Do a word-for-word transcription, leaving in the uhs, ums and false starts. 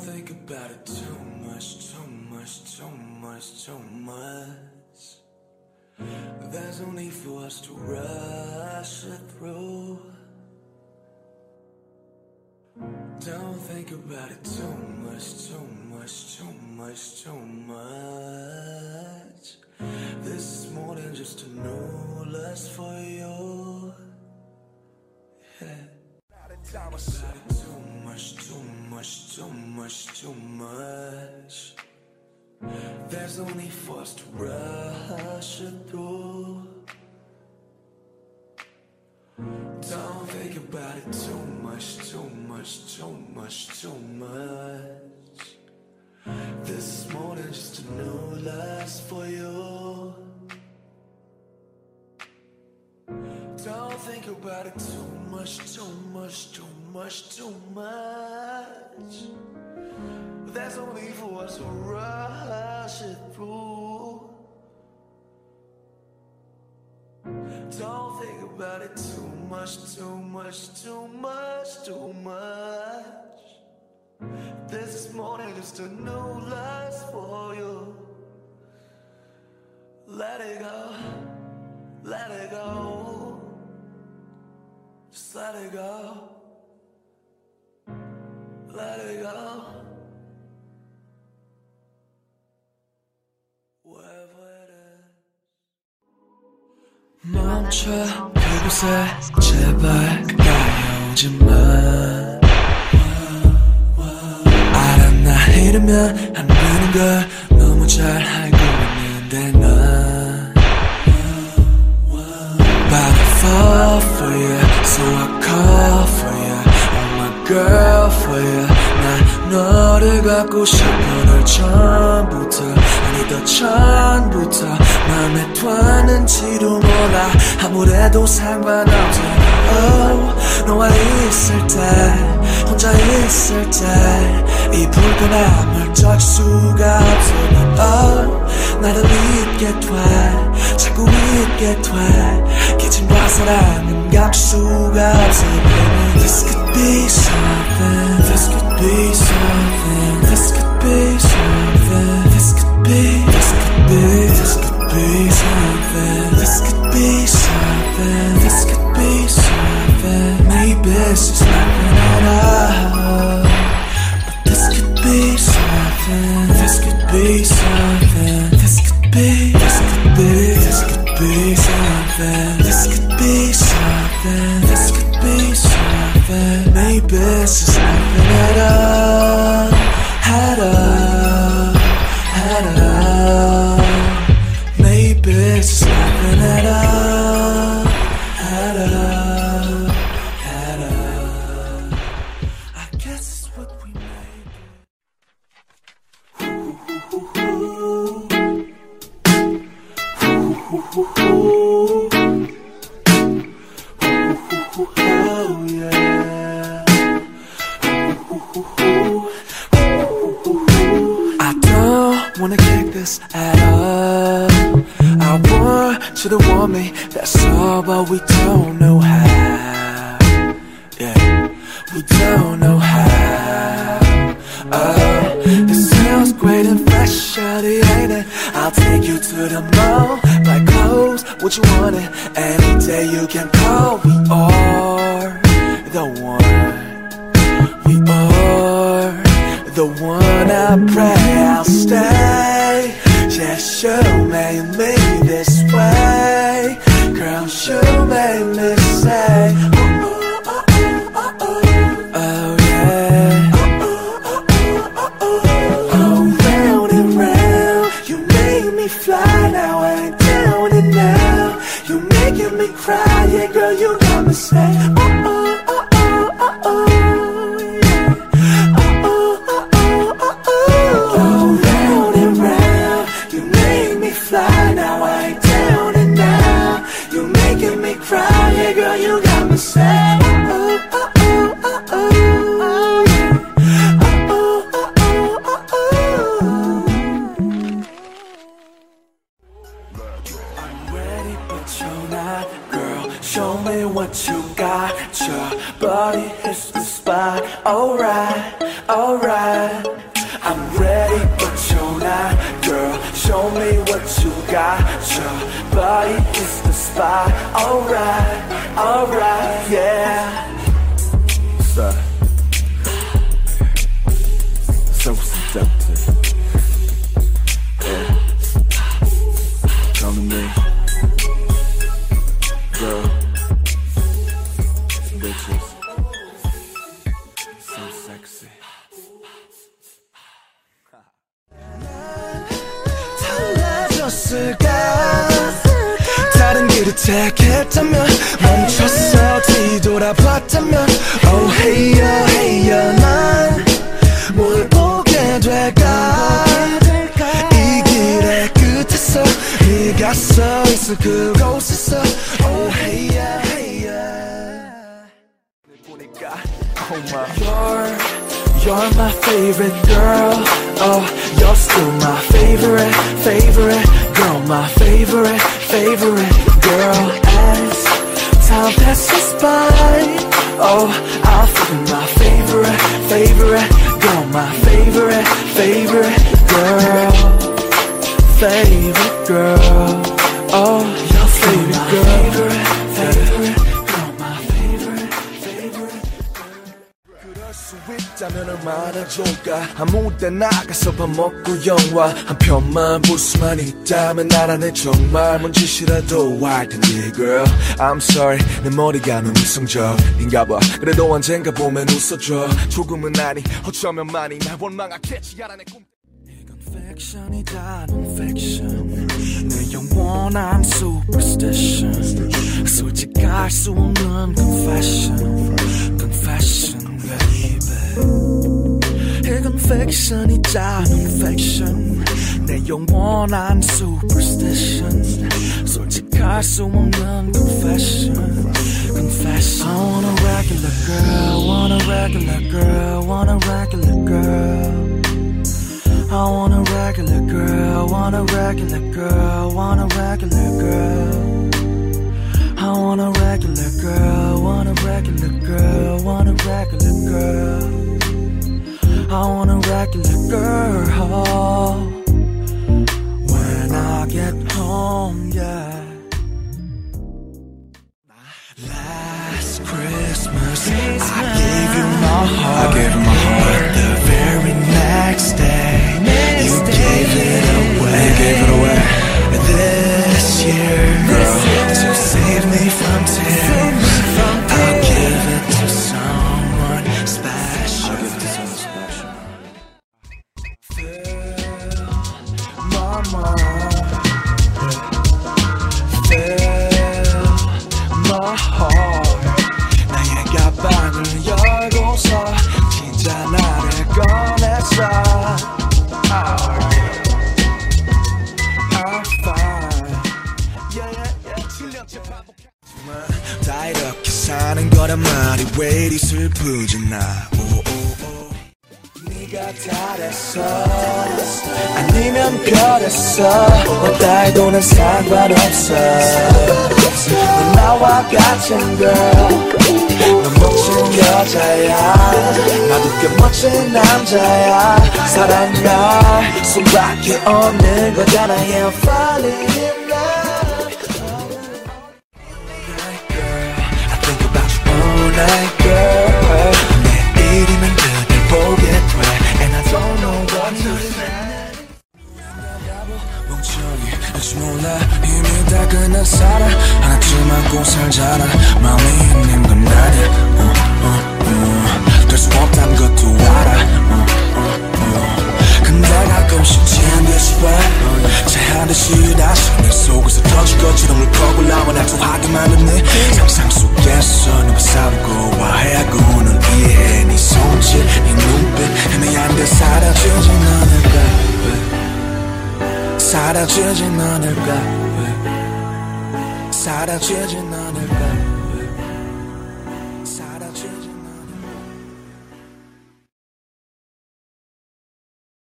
think about it too much, too much, too much, too much. There's no need for us to rush it through. Don't think about it too much, too much, too much, too much. This is more than just a new lust for you. Yeah. Think about it too much, too much, too much, too much. There's no need for us to rush it through. Don't think about it too much, too much, too much, too much. This is more than just a new lust for you. Don't think about it too much, too much, too much, too much. There's no need for us to rush it through. Don't think about it too much, too much, too much, too much. This is more than just a new lust for you. Let it go, let it go. Just let it go, let it go. Wherever it is. 멈춰 그곳에 제발 가까이 오지마. 알아 나 이러면 안 되는 걸 너무 잘 알고 있는데 난 But I fall for you, so I call for you. Oh my girl for you. 난 너를 갖고 싶어 널 처음부터 아니 더 처음부터 맘에 뒀는지도 몰라. 아무래도 상관없잖아. Oh, 너와 있을 때 혼자 있을 때 이 불편함을 적 수가 없어. Oh, 나를 잊게 돼 자꾸 잊게 돼 기침과 사랑은 갈 수가 없어. This could be something. This could be something. This could be something. This could be. This could be. This could be something. This could be something. This could be something. Maybe it's just nothing at all. But this could be something. This could be something. This could be. This could be. This could be something. This could be something. This could be something. Maybe it's just nothing at all. At all. At all. Maybe it's just nothing at all. At all. At all. I guess it's what we made. Ooh, ooh, ooh, ooh. Ooh, ooh, ooh. Ooh, ooh, oh yeah. Ooh, ooh, ooh. Ooh, ooh, ooh. I don't wanna kick this at all. I want you to want me, that's all, but we don't know how. Yeah, we don't know how. Oh, this sounds great and fresh, shawty, ain't it? I'll take you to the mall, buy clothes, what you want it. Any day you can call, we are the one. We are the one. I pray I'll stay. Yeah, you made me this way. Girl, you made me say oh, oh, oh, oh, oh. Oh yeah. Oh, oh, oh, oh, oh. Oh, round and round. You made me fly, now I ain't down and out. You making me cry, yeah girl, you got me say oh, oh, oh, oh, oh, oh. Fly, now I ain't down and out. You making me cry, yeah girl, you got me sad. Oh, oh, oh, oh, oh, oh, yeah. Oh, oh, oh, oh, oh, oh. I'm ready, but you're not, girl. Show me what you got. Your body hits the spot. Alright, alright. I'm ready, but you're not, girl. Show me what you got. Your body hits the spot. Alright, alright, yeah. So, so seductive. Yeah. Come to me, girl. Bitches, so sexy. 달라졌을까? 다른 길을 택했다면 멈췄어 뒤돌아봤다면 Oh hey yeah hey yeah 난 뭘 보게 될까? 이 길의 끝에서 네가 서 있을 그곳에서 Oh hey yeah hey yeah 보니까 Oh my You're, you're my favorite girl Oh you're still my favorite favorite girl My favorite favorite girl As time passes by Oh I'll find my favorite favorite girl My favorite favorite girl Favorite girl Oh your favorite girl Favorite favorite girl My favorite favorite girl 그럴 수 있다면 얼마나 좋을까 아무 때 나가서 밥 먹고 영화 한 편만 볼 수만 있다면 나라는 정말 뭔 짓이라도 할 텐데 girl I'm sorry 내 머리가 너무 이성적인가 봐 그래도 언젠가 보면 웃어줘 조금은 아니 어쩌면 많이 날 원망하겠지 알아 내 꿈 이건 fiction이다 non-fiction 내 영원한 superstition 솔직할 수 없는 confession confession baby 이건 fiction이자 non-fiction 내 영원한 superstition 솔직할 수 없는 confession confession I want a regular girl want a regular girl want a regular girl I want a regular girl want a regular girl want a regular girl I want a regular girl want a regular girl want a regular girl I want a regular girl when I get home, yeah. Last Christmas, I gave you my heart. I gave you my heart. But the very next day, next you day, gave it away. You gave it away. This year, girl, to save me from tears, I'll give it to someone special. I'll give it to someone special. Fill my mind, fill my heart. 나의 가방을 열고서 진짜 나를 꺼냈어. 다 이렇게 사는 거란 말이 왜 이리 슬프잖아. 네가 잘했어 아니면 별했어 어디도 난 상관없어 넌 나와 같은 girl 넌 멋진 여자야 나도 꽤 멋진 남자야 사랑할 수밖에 없는 거잖아 yeah, I'm falling in love I think about you all night girl 내일이면 그댈 보게 돼 And I don't know what to say 멍청이 알지 몰라 이미 다 끝난 사랑 하나쯤 안고 살잖아 마음에 있는 건 아니야 어, 어, 어. 될 수 없단 것도 알아 어, 어, 어. 근데 가끔씩 취한듯이 왜 체한듯이 다시 내 속에서 터질 것처럼 울컥 올라와 날 좋아하게 만드네 상상 속에서 너무 싸우고 와해하고 널 이해해 네 손짓 네 눈빛 애매한데 사라지진 않을까 왜 사라지진 않을까 왜 사라지진 않을까